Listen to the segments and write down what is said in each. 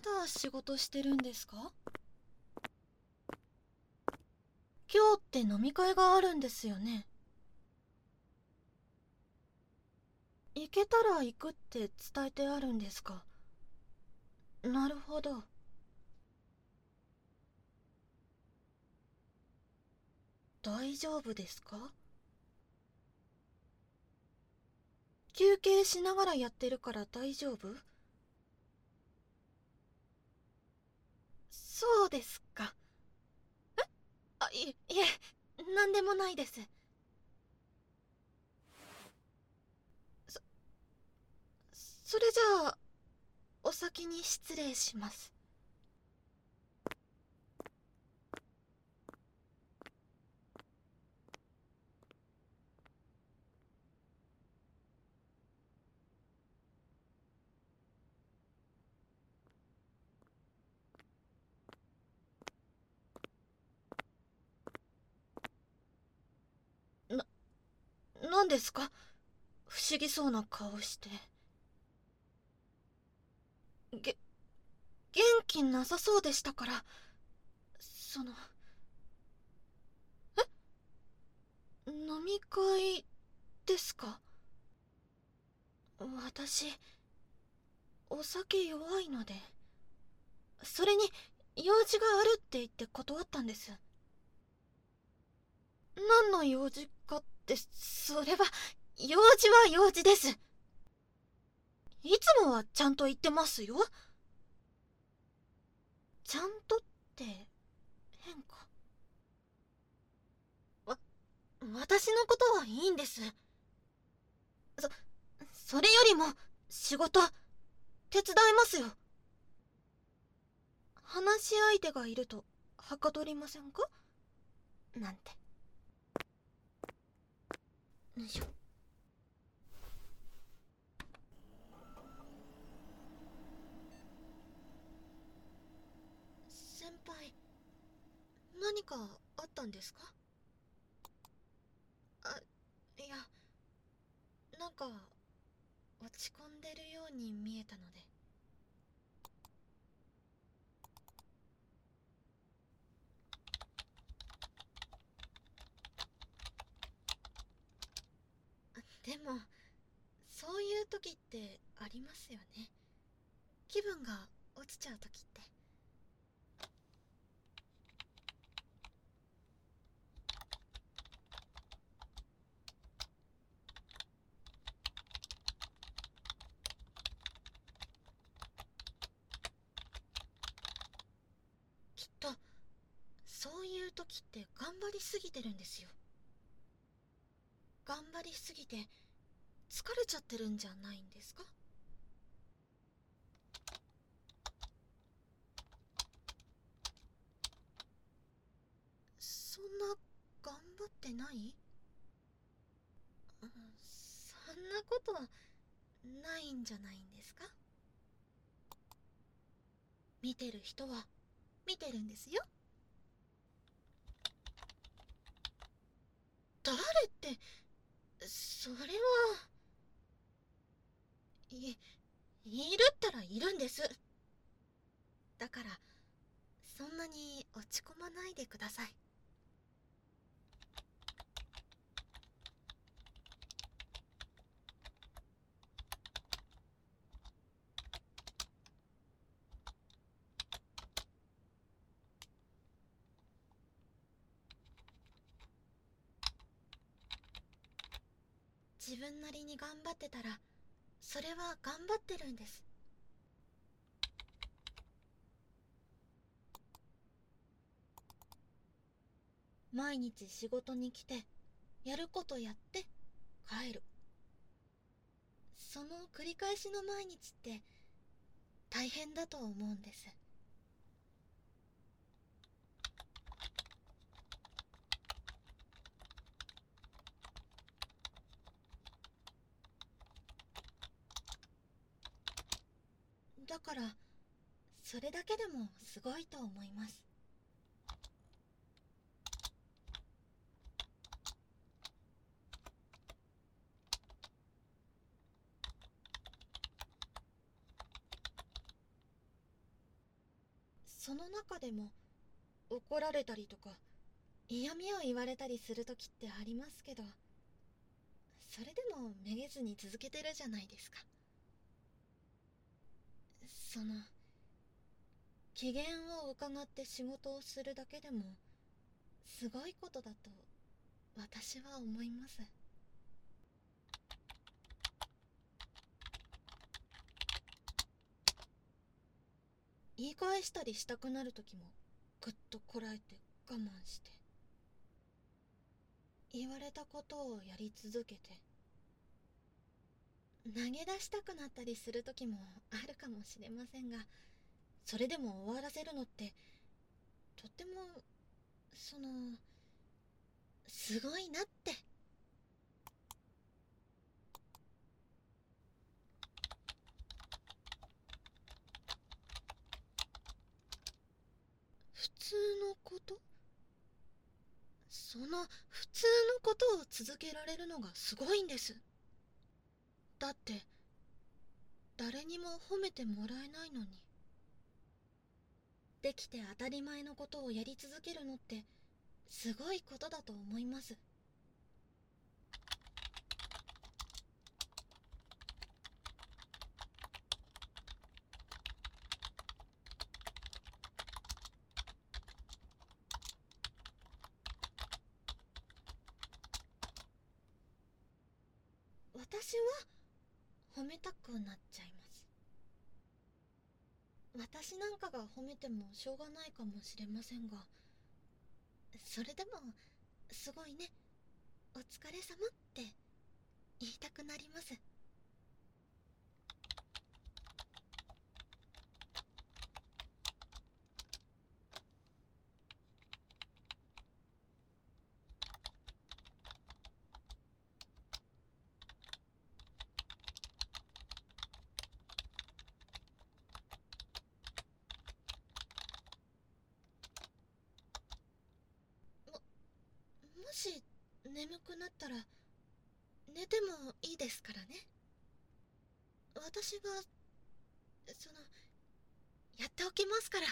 だ仕事してるんですか？今日って飲み会があるんですよね。行けたら行くって伝えてあるんですか？なるほど。大丈夫ですか？休憩しながらやってるから大丈夫？そうですか。いえ、なんでもないです。そそれじゃあお先に失礼します。ななんですか？不思議そうな顔して。げ元気なさそうでしたから。その飲み会ですか？私お酒弱いので。それに用事があるって言って断ったんです。何の用事かって、それは用事は用事です。いつもはちゃんと言ってますよ。ちゃんとって変か。わ私のことはいいんです。そそれよりも仕事手伝いますよ。話し相手がいるとはかどりませんか？なんて。よいしょ。先輩、何かあったんですか？あ、いや、なんか落ち込んでるように見えたので。でもそういう時ってありますよね。気分が落ちちゃう時って。きっとそういう時って頑張りすぎてるんですよ。頑張りすぎて疲れちゃってるんじゃないんですか？そんな頑張ってない？そんなことないんじゃないんですか？見てる人は見てるんですよ。誰って、それは。いるったらいるんです。だからそんなに落ち込まないでください。自分なりに頑張ってたら、それは頑張ってるんです。毎日仕事に来て、やることやって帰る、その繰り返しの毎日って大変だと思うんです。だからそれだけでもすごいと思います。 その中でも怒られたりとか嫌味を言われたりする時ってありますけど、それでもめげずに続けてるじゃないですか。その機嫌を伺って仕事をするだけでもすごいことだと私は思います。言い返したりしたくなる時もぐっとこらえて我慢して、言われたことをやり続けて、投げ出したくなったりする時もあるかもしれませんが、それでも終わらせるのってとってもすごいなって。普通のこと、その普通のことを続けられるのがすごいんです。だって誰にも褒めてもらえないのに。できて当たり前のことをやり続けるのってすごいことだと思います。私は褒めたくなっちゃいます。私なんかが褒めてもしょうがないかもしれませんが、それでもすごいね、お疲れ様って言いたくなります。もし眠くなったら寝てもいいですからね。私がやっておきますから。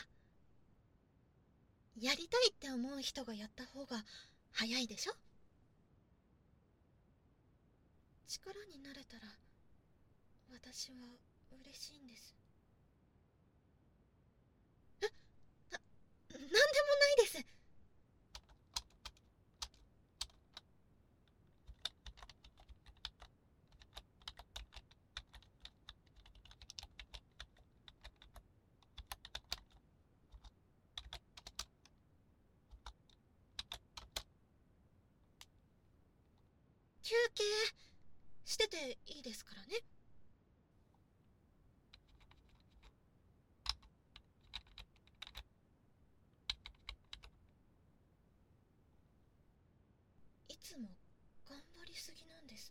やりたいって思う人がやった方が早いでしょ。力になれたら私は嬉しいんです。なんでもないです。休憩してていいですからね。いつも頑張りすぎなんです。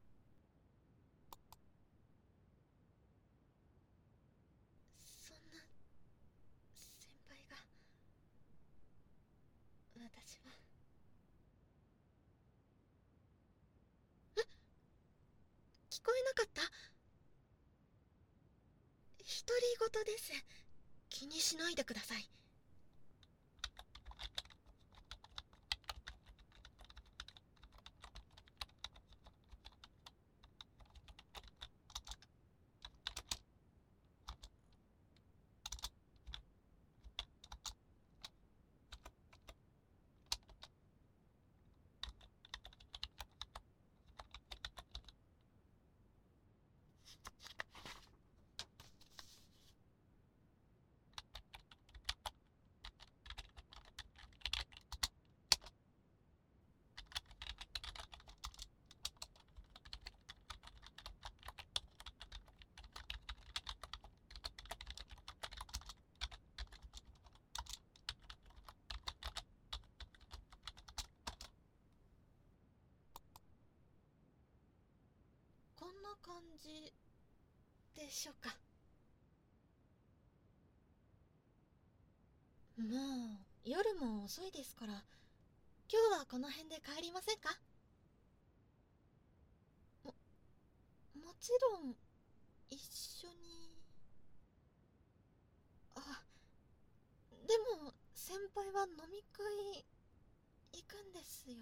そんな先輩が、私は。聞こえなかった？独り言です。気にしないでください。こんな感じでしょうか。もう夜も遅いですから、今日はこの辺で帰りませんか？ももちろん一緒に。あ、 でも先輩は飲み会行くんですよね。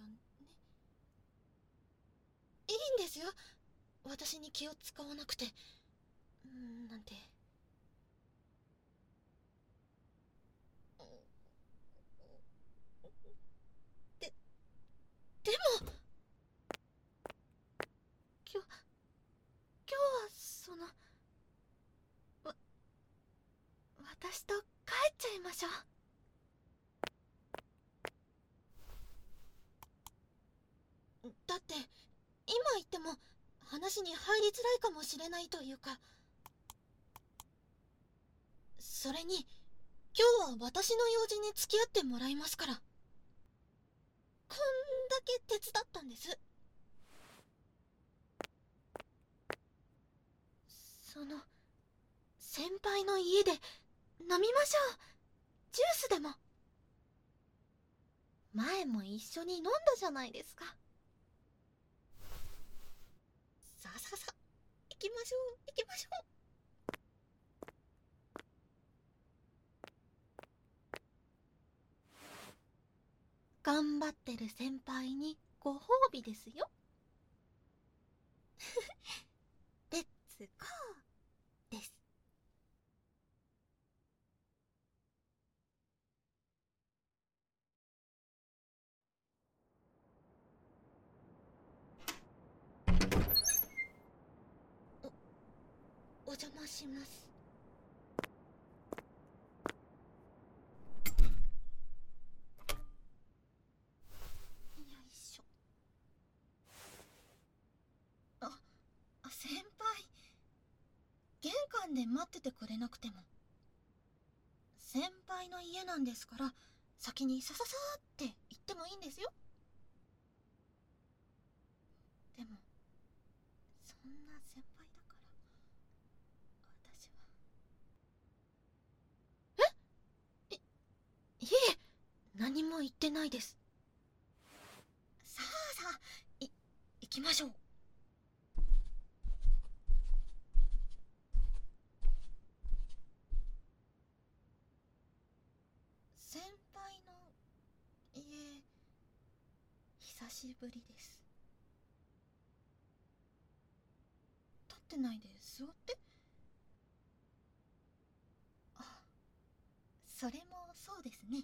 いいんですよ、私に気を使わなくてなんて。ででも今日はわ私と帰っちゃいましょう。だって今言っても話に入りづらいかもしれないというか、それに今日は私の用事に付き合ってもらいますから。こんだけ手伝ったんです。先輩の家で飲みましょう。ジュースでも。前も一緒に飲んだじゃないですか。さあさあさあ、行きましょう行きましょう。頑張ってる先輩にご褒美ですよ。レッツゴーです。お邪魔します。よいしょ。先輩、玄関で待っててくれなくても。先輩の家なんですから、先にさささーって言ってもいいんですよ。でもそんな先輩だから私は。いえ、何も言ってないです。さあさあ、行きましょう。先輩の家、久しぶりです。立ってないで座って。それもそうですね。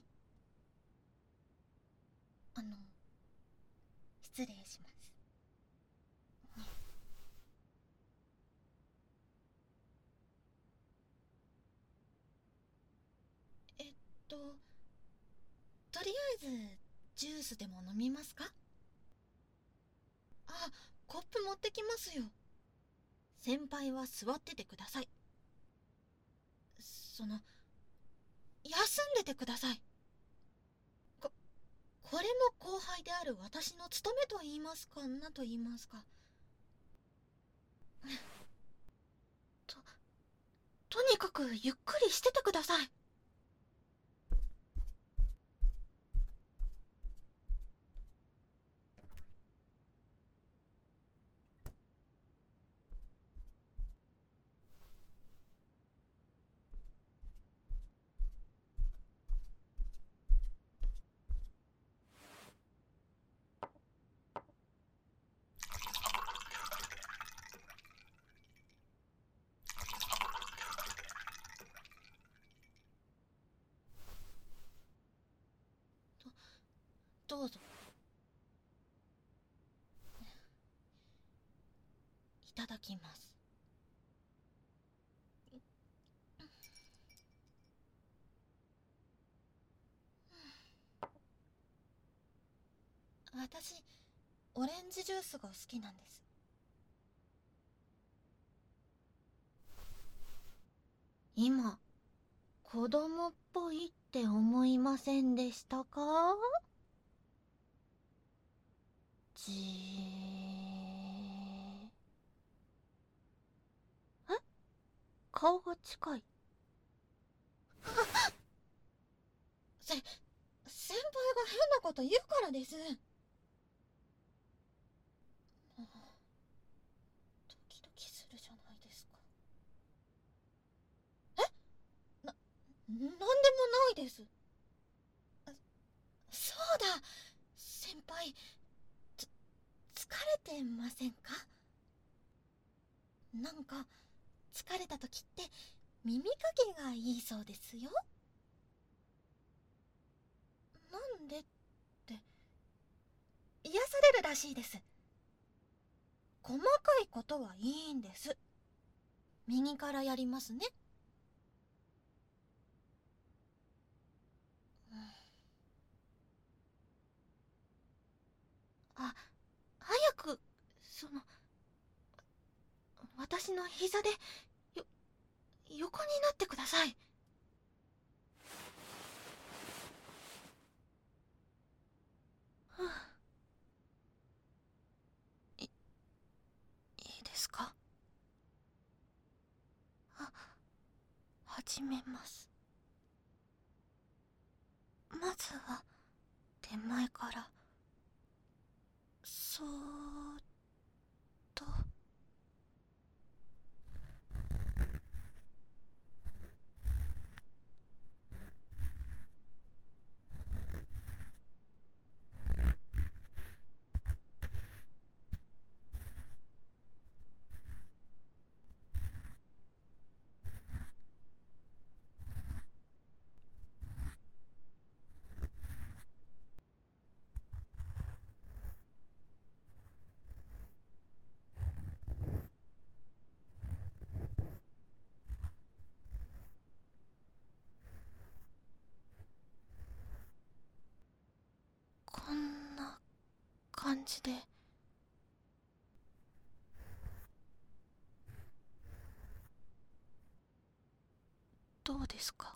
失礼します。えっととりあえずジュースでも飲みますか？コップ持ってきますよ。先輩は座っててください。休んでてください。これも後輩である私の務めと言いますか、何と言いますか。とにかくゆっくりしててください。どうぞ。いただきます。私、オレンジジュースが好きなんです。今、子供っぽいって思いませんでしたか？じー。顔が近い。先輩が変なこと言うからです。ドキドキするじゃないですか。なんでもないです。 てませんか？なんか疲れた時って耳かきがいいそうですよ。なんでって癒されるらしいです。細かいことはいいんです。右からやりますね。あ、早く、私の膝で、よ、横になってください。はあ、いいですか？始めます。まずは、手前から、そーっと。こんな感じで。どうですか？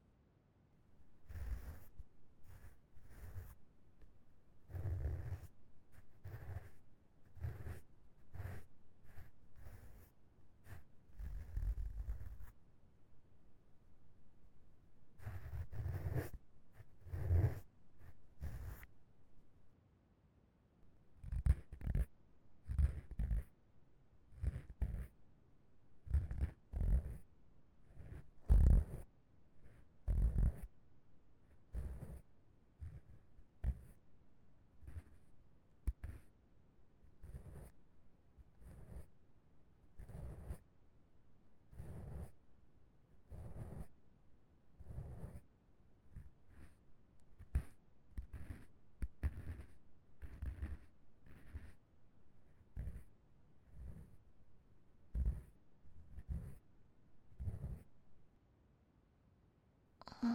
うん。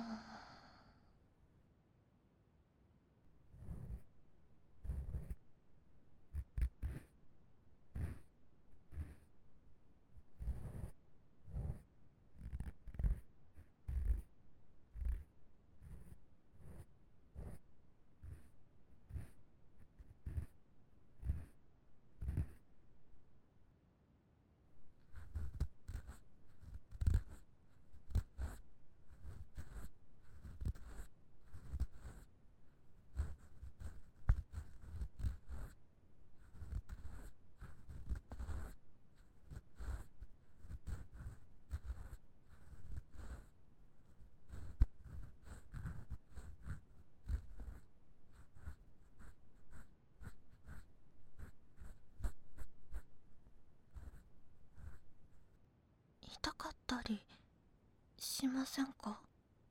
痛かったりしませんか？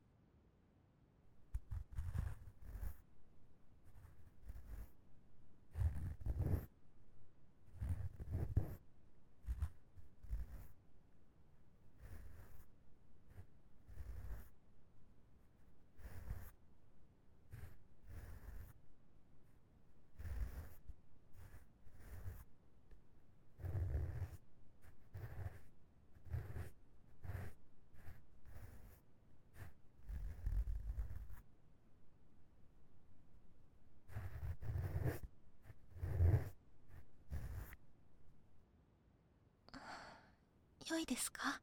良いですか？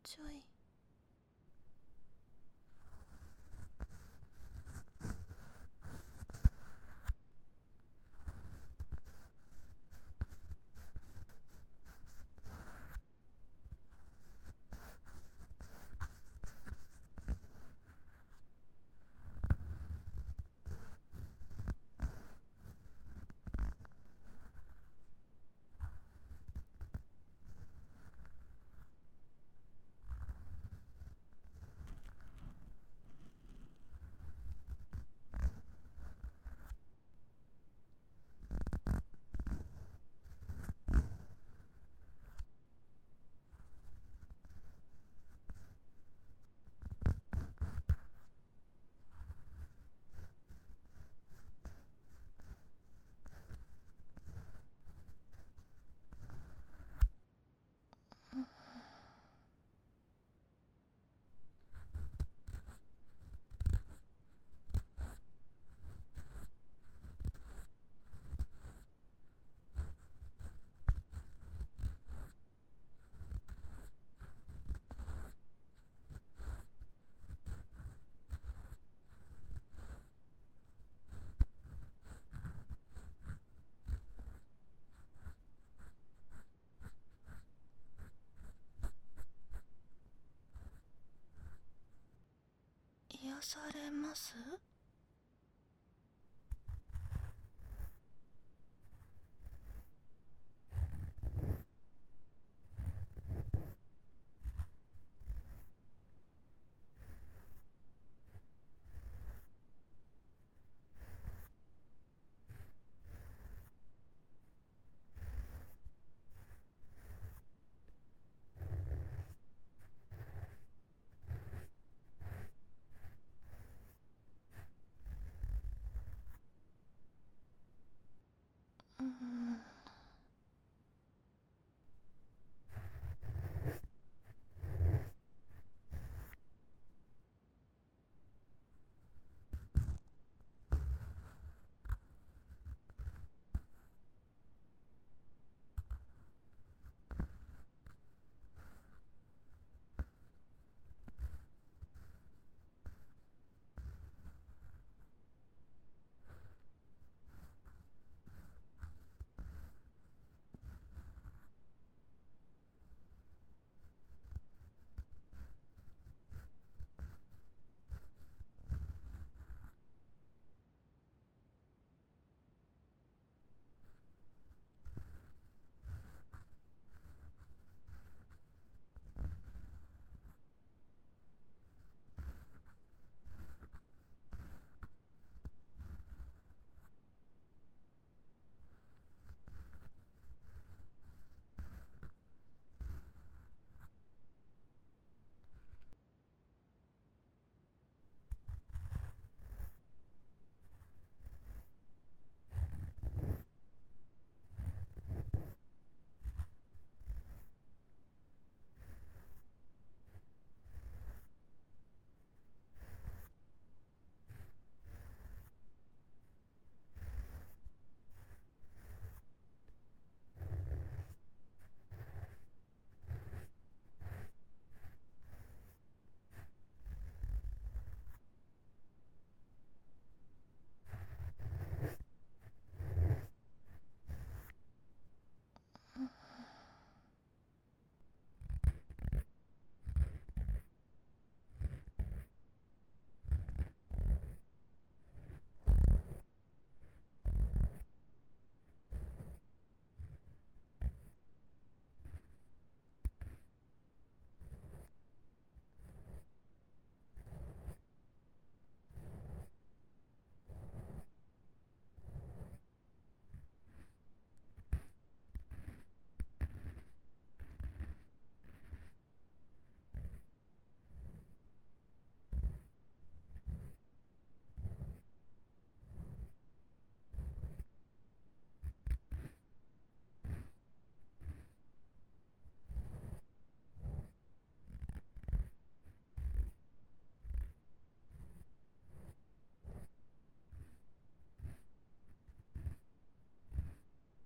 ちょい。癒されます？うん。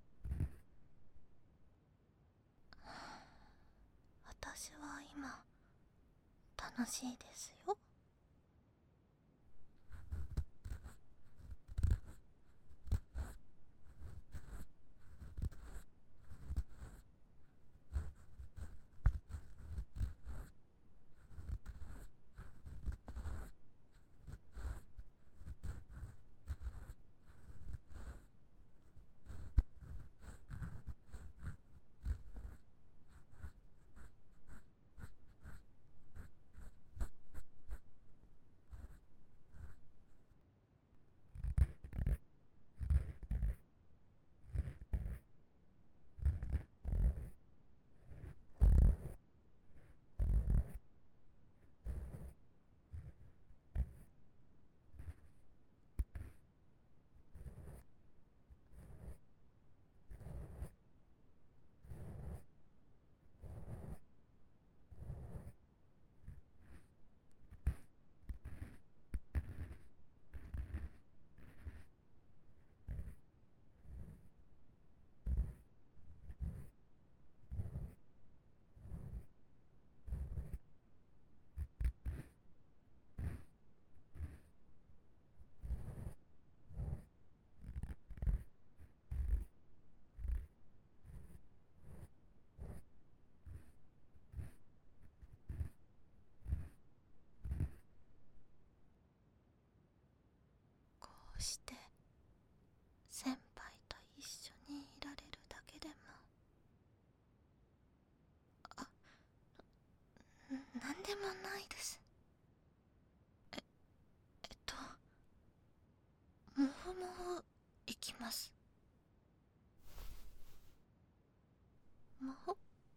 私は今楽しいですよ。こうして先輩と一緒にいられるだけでも、なんでもないです。もふもふいきます。もふ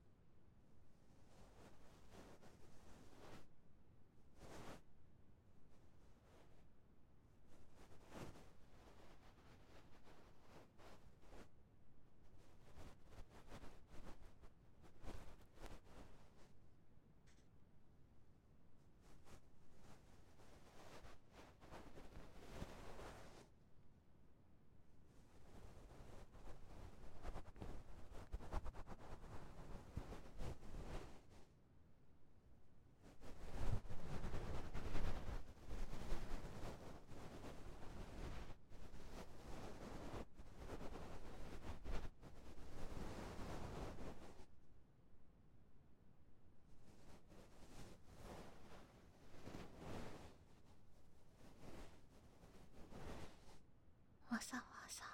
わさわさ。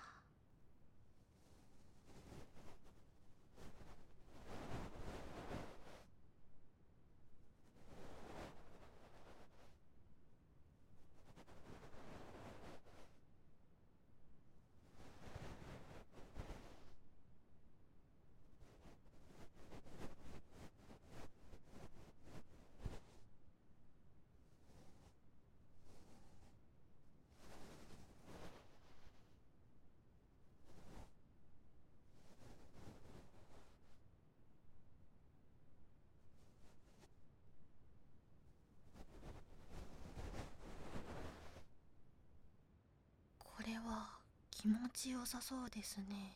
これは気持ちよさそうですね。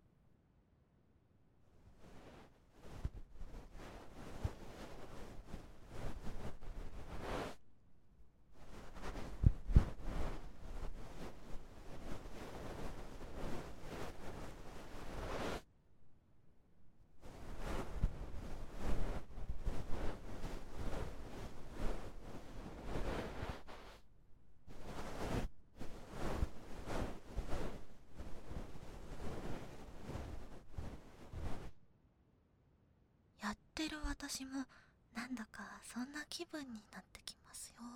やってる私もなんだかそんな気分になってきますよ。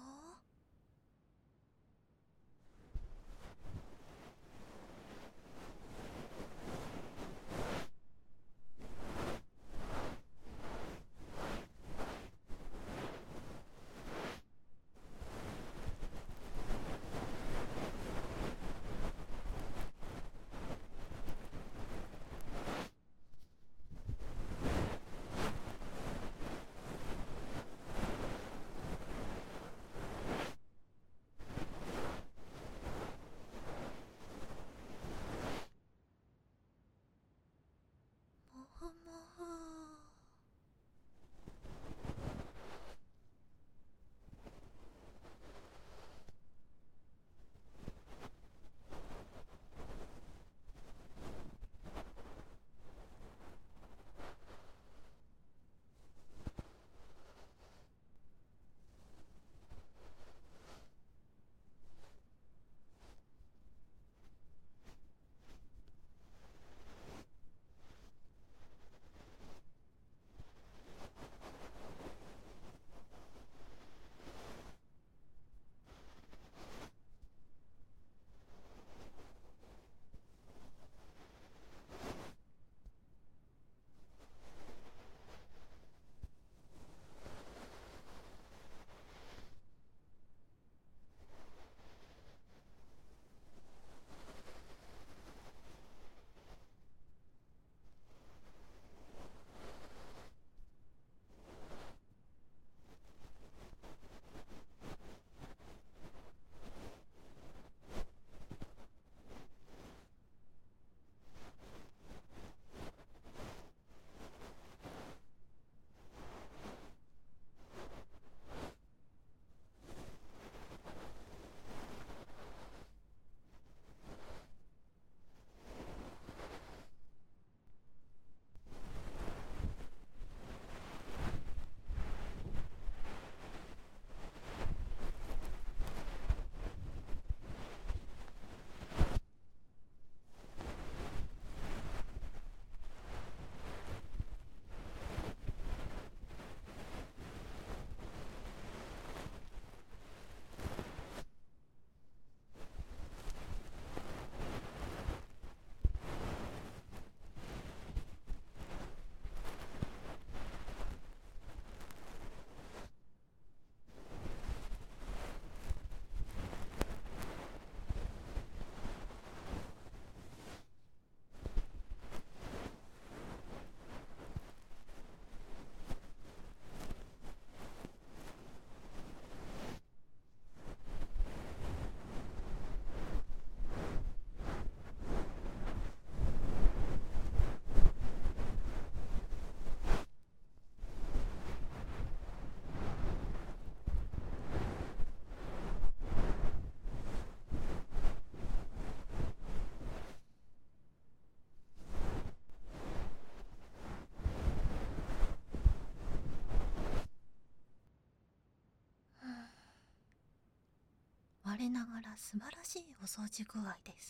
我ながら素晴らしいお掃除具合です。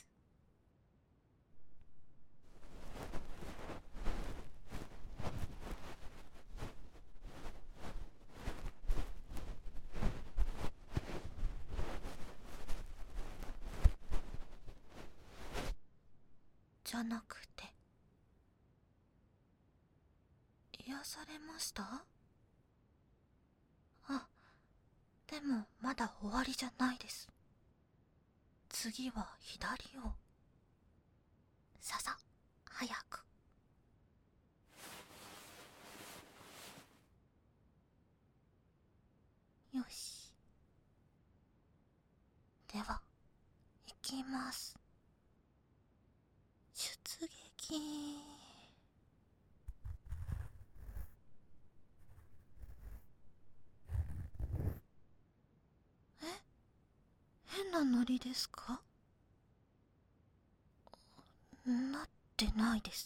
じゃなくて、癒されました？あ、でもまだ終わりじゃないです。次は左を。ささ、早く。よし。では、行きます。出撃。え、変なノリですか？なってないです。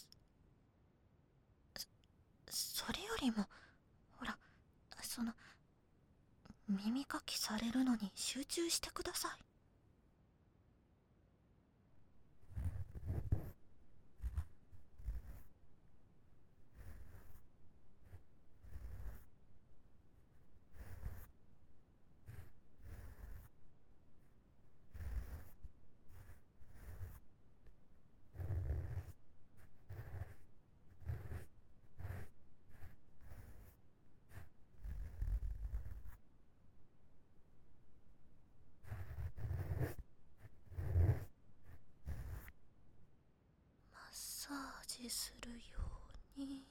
それよりも、ほら、耳かきされるのに集中してください。マッサージするように。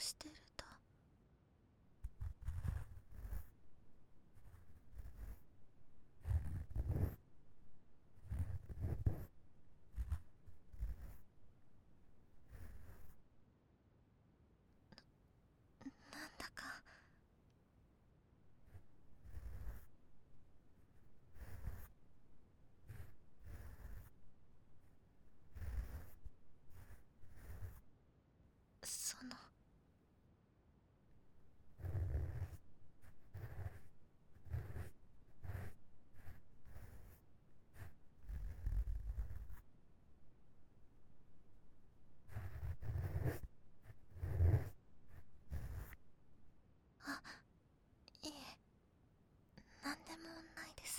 してるだ。なんだかそのあ、いえ、なんでもないです。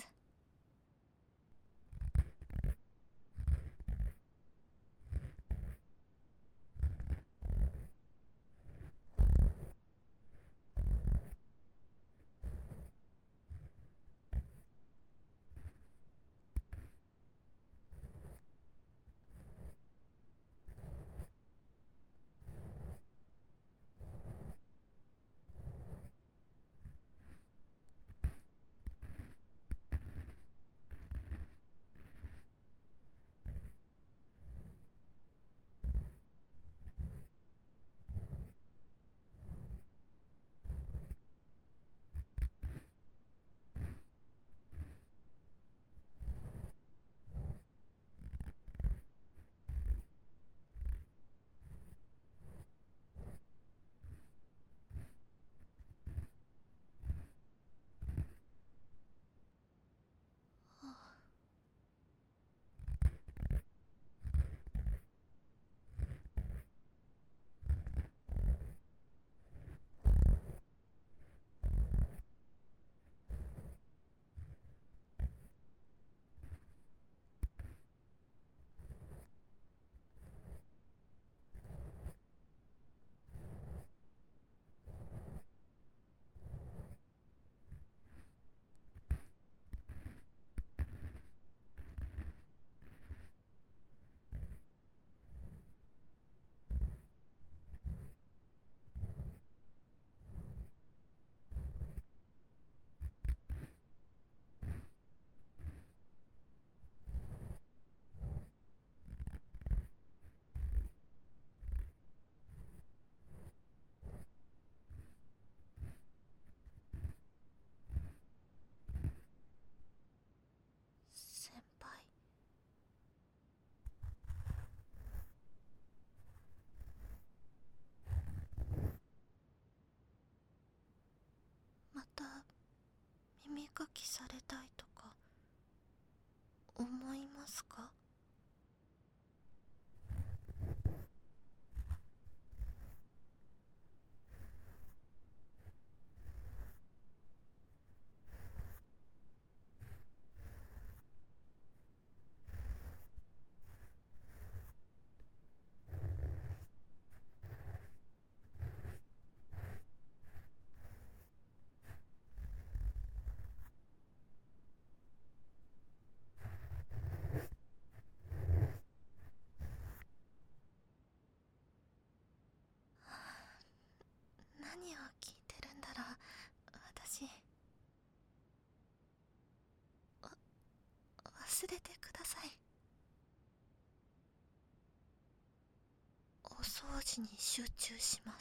先輩。また耳かきされたいとか思いますか？何を聞いてるんだろう、私。忘れてください。お掃除に集中します。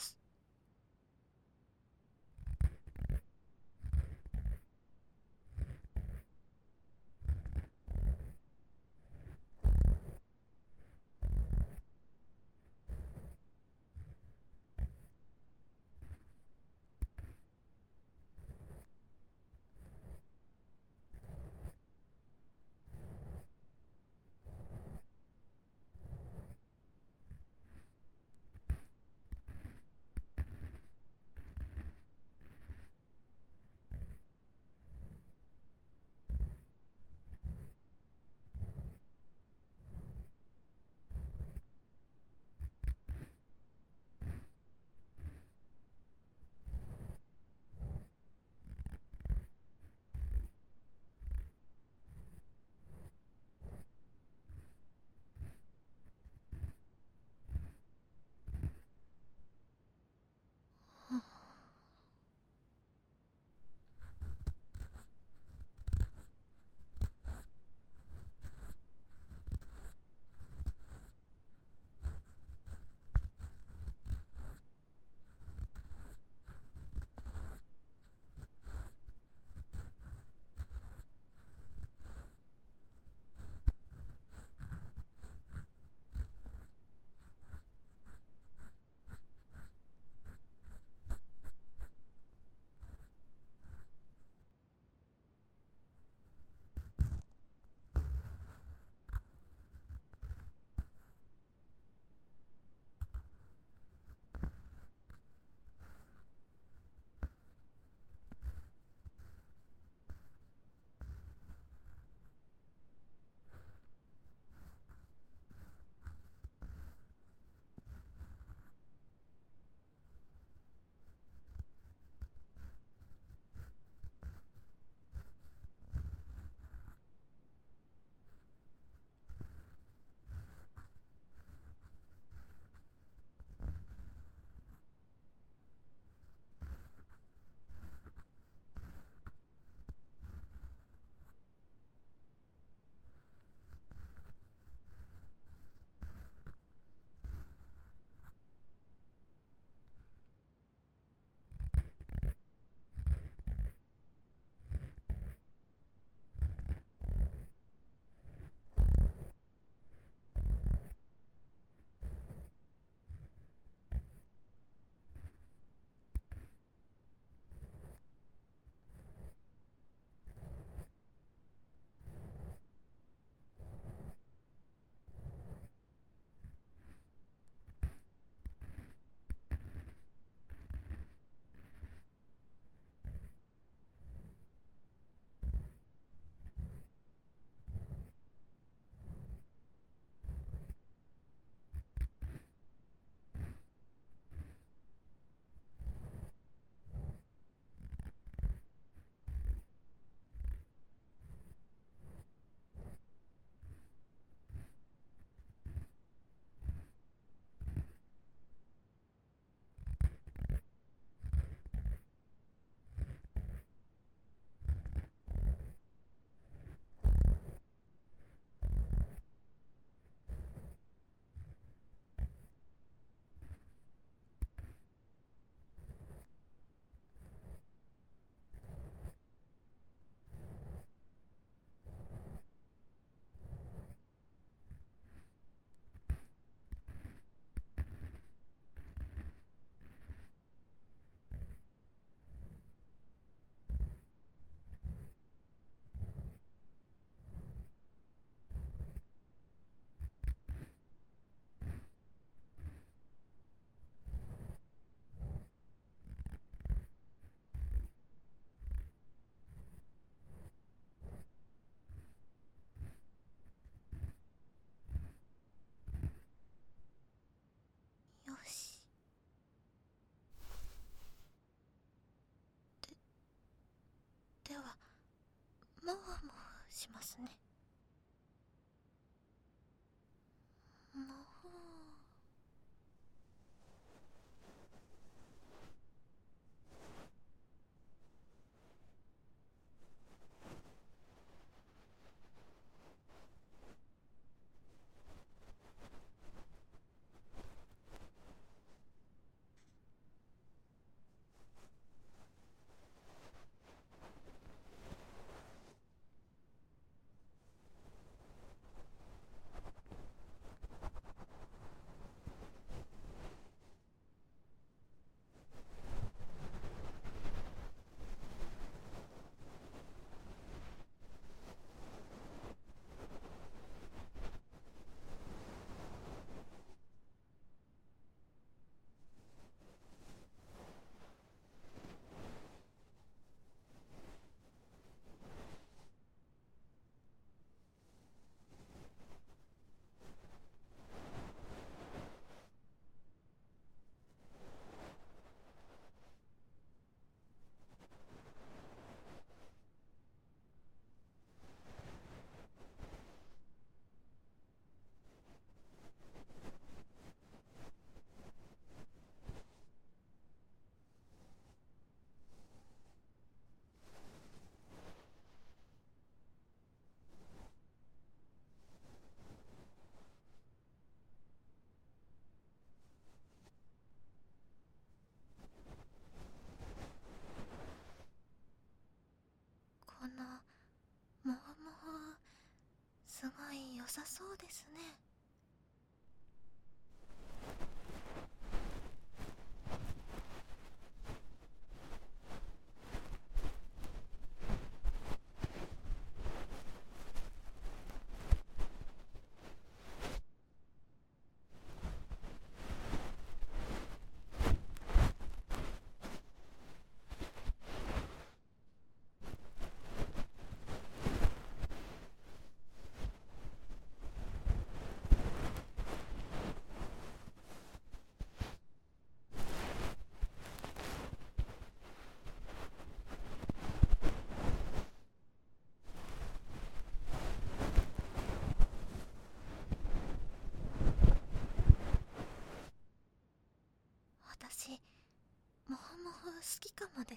しますね。魔法。このモフモフ、すごい良さそうですね。私、モフモフ好きかもです。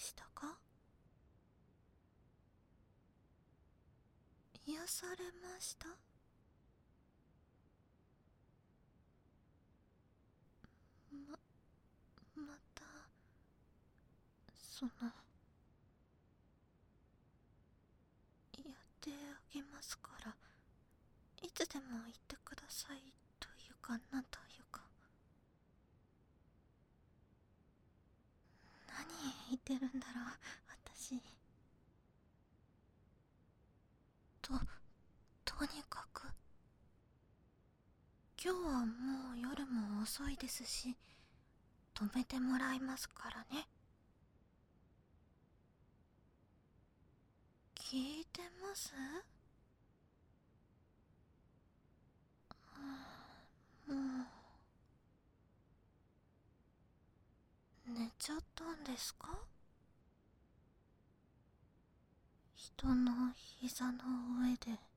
したか？癒されました？また、やってあげますから、いつでも言ってくださいというか、なんというか。何言ってるんだろう、私。とにかく、今日はもう夜も遅いですし、止めてもらいますからね。聞いてます？もう、寝ちゃったんですか？人の膝の上で。